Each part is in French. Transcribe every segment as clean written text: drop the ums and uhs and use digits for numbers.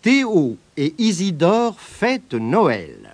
Théo et Isidore fêtent Noël.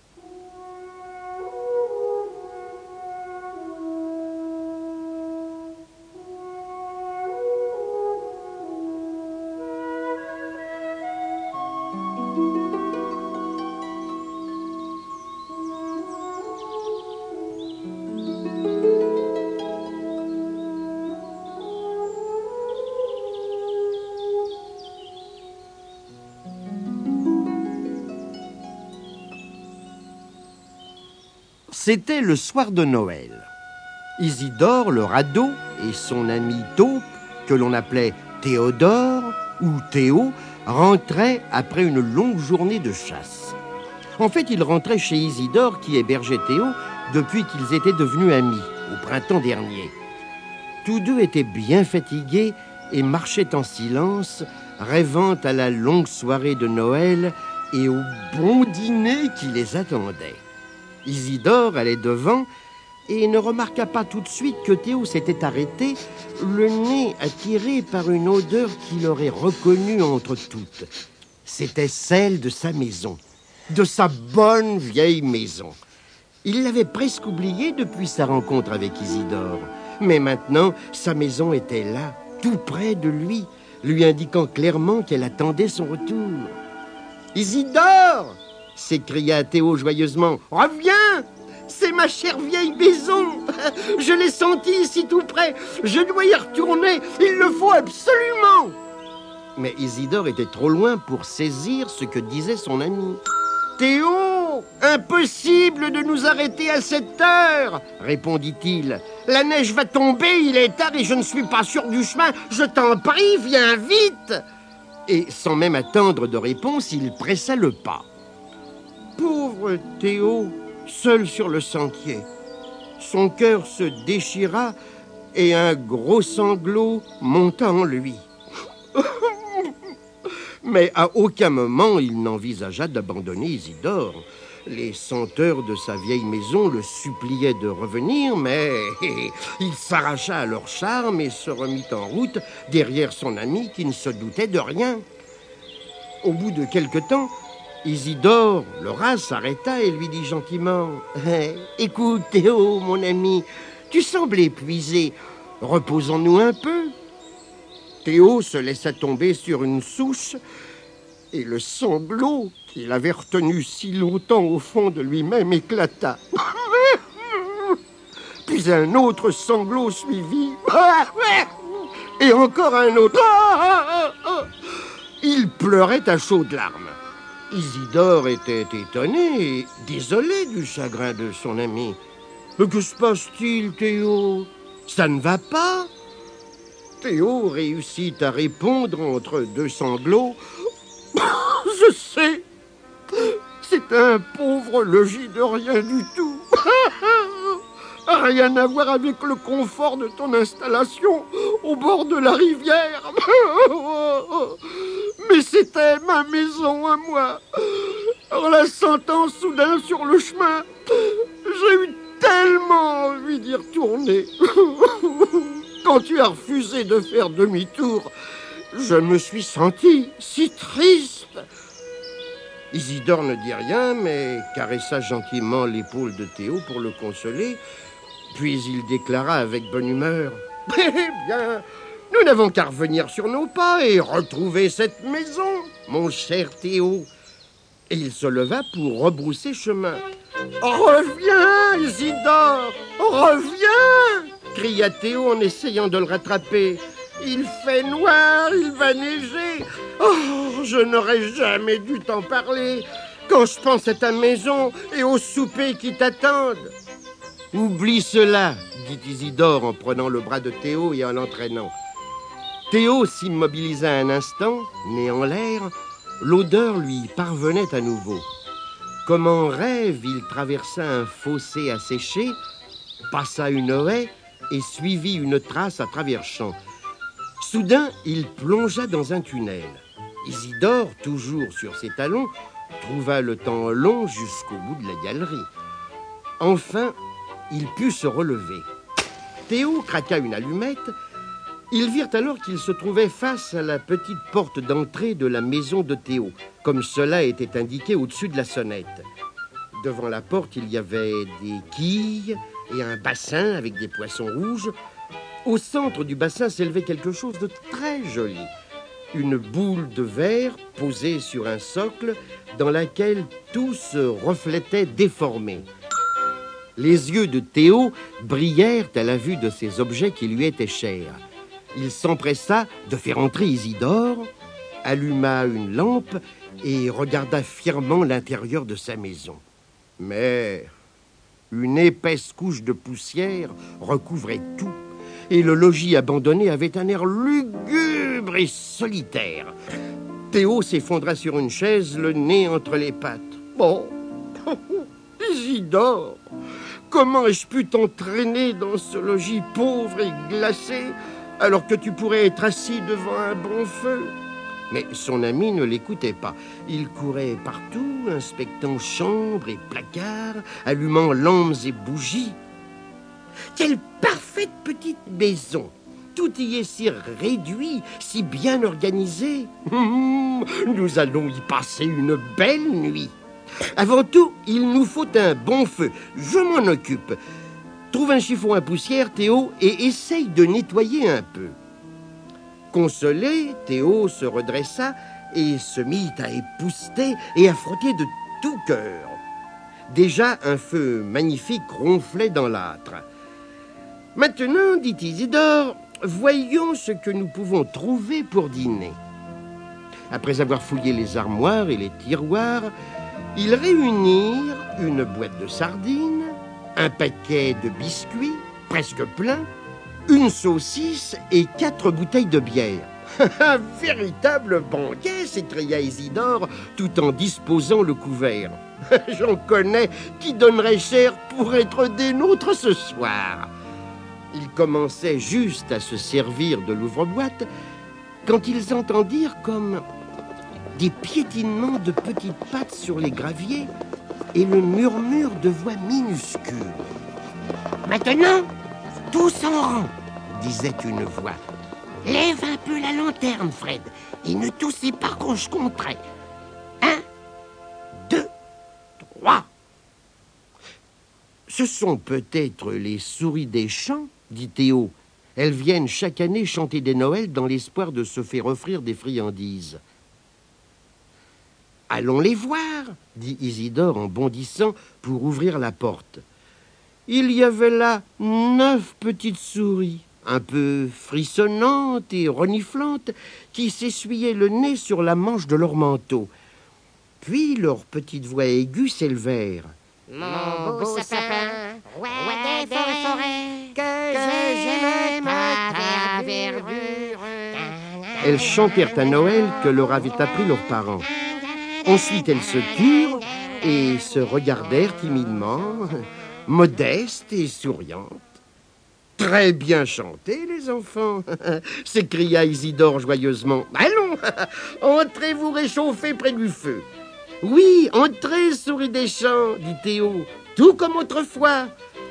C'était le soir de Noël. Isidore, le radeau, et son ami taupe, que l'on appelait Théodore ou Théo, rentraient après une longue journée de chasse. En fait, ils rentraient chez Isidore, qui hébergeait Théo, depuis qu'ils étaient devenus amis, au printemps dernier. Tous deux étaient bien fatigués et marchaient en silence, rêvant à la longue soirée de Noël et au bon dîner qui les attendait. Isidore allait devant et ne remarqua pas tout de suite que Théo s'était arrêté, le nez attiré par une odeur qu'il aurait reconnue entre toutes. C'était celle de sa maison, de sa bonne vieille maison. Il l'avait presque oubliée depuis sa rencontre avec Isidore. Mais maintenant, sa maison était là, tout près de lui indiquant clairement qu'elle attendait son retour. « Isidore !» s'écria Théo joyeusement. « Reviens! C'est ma chère vieille maison! Je l'ai sentie ici tout près. Je dois y retourner. Il le faut absolument !» Mais Isidore était trop loin pour saisir ce que disait son ami. « Théo, impossible de nous arrêter à cette heure !» répondit-il. « La neige va tomber, il est tard et je ne suis pas sûr du chemin. Je t'en prie, viens vite !» Et sans même attendre de réponse, il pressa le pas. Pauvre Théo, seul sur le sentier. Son cœur se déchira et un gros sanglot monta en lui. Mais à aucun moment il n'envisagea d'abandonner Isidore. Les senteurs de sa vieille maison le suppliaient de revenir, mais il s'arracha à leur charme et se remit en route derrière son ami qui ne se doutait de rien. Au bout de quelque temps, Isidore, le rat, s'arrêta et lui dit gentiment « Écoute, Théo, mon ami, tu sembles épuisé. Reposons-nous un peu. » Théo se laissa tomber sur une souche et le sanglot qu'il avait retenu si longtemps au fond de lui-même éclata. Puis un autre sanglot suivit et encore un autre. Il pleurait à chaudes larmes. Isidore était étonné et désolé du chagrin de son ami. « Mais que se passe-t-il, Théo? Ça ne va pas ?» Théo réussit à répondre entre deux sanglots. « Je sais, c'est un pauvre logis de rien du tout. Rien à voir avec le confort de ton installation au bord de la rivière. Mais c'était ma maison à moi. En la sentant soudain sur le chemin, j'ai eu tellement envie d'y retourner. Quand tu as refusé de faire demi-tour, je me suis senti si triste. » Isidore ne dit rien, mais caressa gentiment l'épaule de Théo pour le consoler. Puis il déclara avec bonne humeur « Eh bien, nous n'avons qu'à revenir sur nos pas et retrouver cette maison, mon cher Théo. » Et il se leva pour rebrousser chemin. « Reviens, Isidore, reviens !» cria Théo en essayant de le rattraper. « Il fait noir, il va neiger. Oh, je n'aurais jamais dû t'en parler quand je pense à ta maison et au souper qui t'attendent. » « Oublie cela, dit Isidore en prenant le bras de Théo et en l'entraînant. Théo s'immobilisa un instant, nez en l'air. L'odeur lui parvenait à nouveau. Comme en rêve, il traversa un fossé asséché, passa une haie et suivit une trace à travers champs. Soudain, il plongea dans un tunnel. Isidore, toujours sur ses talons, trouva le temps long jusqu'au bout de la galerie. Enfin, il put se relever. Théo craqua une allumette Ils virent alors qu'ils se trouvaient face à la petite porte d'entrée de la maison de Théo, comme cela était indiqué au-dessus de la sonnette. Devant la porte, il y avait des quilles et un bassin avec des poissons rouges. Au centre du bassin s'élevait quelque chose de très joli. Une boule de verre posée sur un socle dans laquelle tout se reflétait déformé. Les yeux de Théo brillèrent à la vue de ces objets qui lui étaient chers. Il s'empressa de faire entrer Isidore, alluma une lampe et regarda fièrement l'intérieur de sa maison. Mais une épaisse couche de poussière recouvrait tout, et le logis abandonné avait un air lugubre et solitaire. Théo s'effondra sur une chaise, le nez entre les pattes. « Oh, Isidore, comment ai-je pu t'entraîner dans ce logis pauvre et glacé alors que tu pourrais être assis devant un bon feu ?» Mais son ami ne l'écoutait pas. Il courait partout, inspectant chambres et placards, allumant lampes et bougies. « Quelle parfaite petite maison! Tout y est si réduit, si bien organisé. Nous allons y passer une belle nuit. Avant tout, il nous faut un bon feu. Je m'en occupe. Trouve un chiffon à poussière, Théo, et essaye de nettoyer un peu. » Consolé, Théo se redressa et se mit à épousseter et à frotter de tout cœur. Déjà, un feu magnifique ronflait dans l'âtre. « Maintenant, dit Isidore, voyons ce que nous pouvons trouver pour dîner. » Après avoir fouillé les armoires et les tiroirs, ils réunirent une boîte de sardines, un paquet de biscuits, presque plein, une saucisse et 4 bouteilles de bière. « Un véritable banquet !» s'écria Isidore, tout en disposant le couvert. « J'en connais qui donneraient cher pour être des nôtres ce soir. » Ils commençaient juste à se servir de l'ouvre-boîte quand ils entendirent comme des piétinements de petites pattes sur les graviers et le murmure de voix minuscules. « Maintenant, tous en rang !» disait une voix. « Lève un peu la lanterne, Fred, et ne toussez pas quand je compterai. 1, 2, 3. » « Ce sont peut-être les souris des champs, dit Théo. Elles viennent chaque année chanter des Noëls dans l'espoir de se faire offrir des friandises. »« Allons les voir, dit Isidore en bondissant pour ouvrir la porte. Il y avait là 9 petites souris, un peu frissonnantes et reniflantes, qui s'essuyaient le nez sur la manche de leur manteau. Puis leurs petites voix aiguës s'élevèrent. « Mon beau sapin, roi des forêts, que j'aime ta verdure. » Elles chantèrent à Noël que leur avaient appris leurs parents. Ensuite, elles se turent et se regardèrent timidement, modestes et souriantes. « Très bien chanté, les enfants !» s'écria Isidore joyeusement. « Allons, entrez vous réchauffer près du feu. »« Oui, entrez, souris des champs, dit Théo, tout comme autrefois. »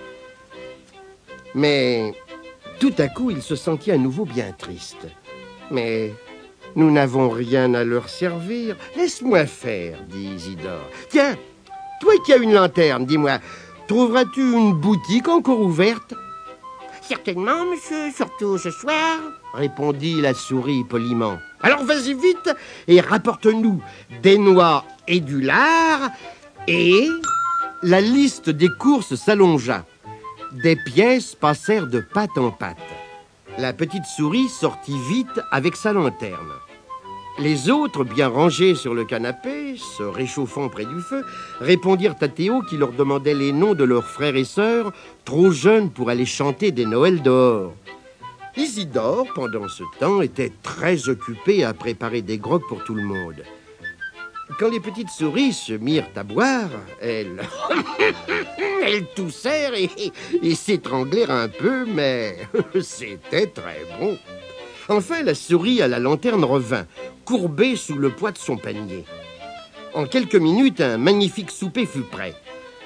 Mais tout à coup, il se sentit à nouveau bien triste. « Mais nous n'avons rien à leur servir. Laisse-moi faire, dit Isidore. Tiens, toi qui as une lanterne, dis-moi, trouveras-tu une boutique encore ouverte ? » Certainement, monsieur, surtout ce soir, répondit la souris poliment. Alors vas-y vite et rapporte-nous des noix et du lard. Et la liste des courses s'allongea. Des pièces passèrent de patte en patte. La petite souris sortit vite avec sa lanterne. Les autres, bien rangés sur le canapé, se réchauffant près du feu, répondirent à Théo qui leur demandait les noms de leurs frères et sœurs, trop jeunes pour aller chanter des Noëls dehors. Isidore, pendant ce temps, était très occupé à préparer des grogs pour tout le monde. Quand les petites souris se mirent à boire, elles toussèrent et s'étranglèrent un peu, mais c'était très bon. Enfin, la souris à la lanterne revint, courbée sous le poids de son panier. En quelques minutes, un magnifique souper fut prêt.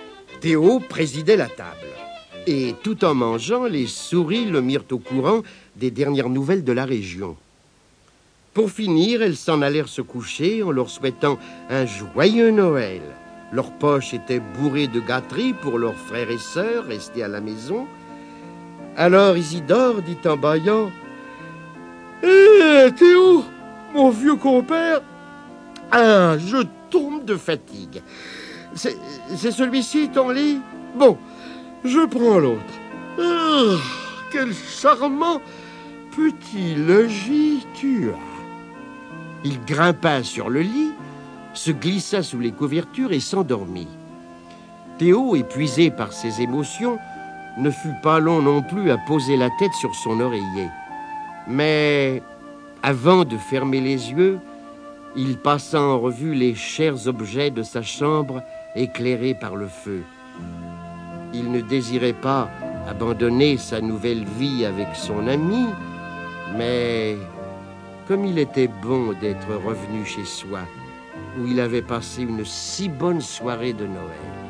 Théo présidait la table. Et tout en mangeant, les souris le mirent au courant des dernières nouvelles de la région. Pour finir, elles s'en allèrent se coucher en leur souhaitant un joyeux Noël. Leurs poches étaient bourrées de gâteries pour leurs frères et sœurs restés à la maison. Alors Isidore dit en bâillant: « Hé, Théo, mon vieux compère, ah, je tombe de fatigue. C'est celui-ci ton lit? Bon, je prends l'autre. Ah, quel charmant petit logis tu as. » Il grimpa sur le lit, se glissa sous les couvertures et s'endormit. Théo, épuisé par ses émotions, ne fut pas long non plus à poser la tête sur son oreiller. Mais, avant de fermer les yeux, il passa en revue les chers objets de sa chambre éclairés par le feu. Il ne désirait pas abandonner sa nouvelle vie avec son ami, mais comme il était bon d'être revenu chez soi, où il avait passé une si bonne soirée de Noël.